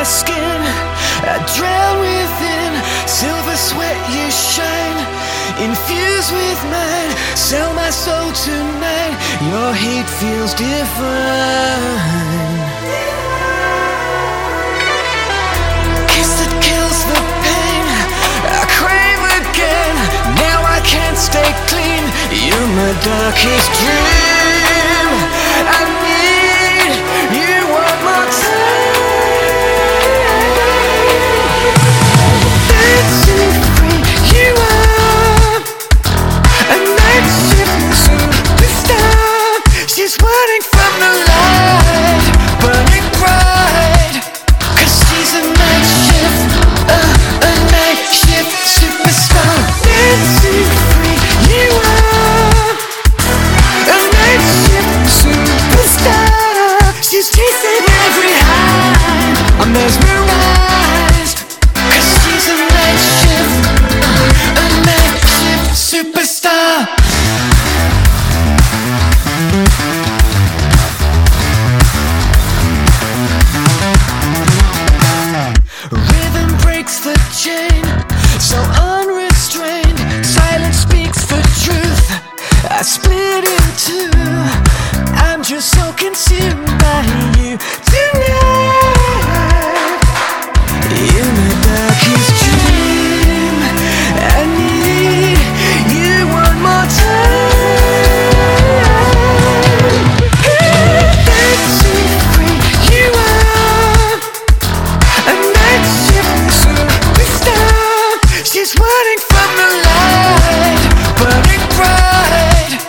my skin, I drown within. Silver sweat you shine, infused with mine. Sell my soul tonight, your heat feels divine. Kiss that kills the pain, I crave again. Now I can't stay clean, you're my darkest dream. I need you one more time. Dancing free, you are a night shift superstar. She's running from the light, burning bright. 'Cause she's a night shift, a night shift superstar. Dancing free, you are a night shift superstar. She's chasing every high, I'm mesmerized. 'Cause she's a night shift superstar. Rhythm breaks the chain, so unrestrained. Silence speaks for truth, I split in two. I'm just so consumed by you tonight.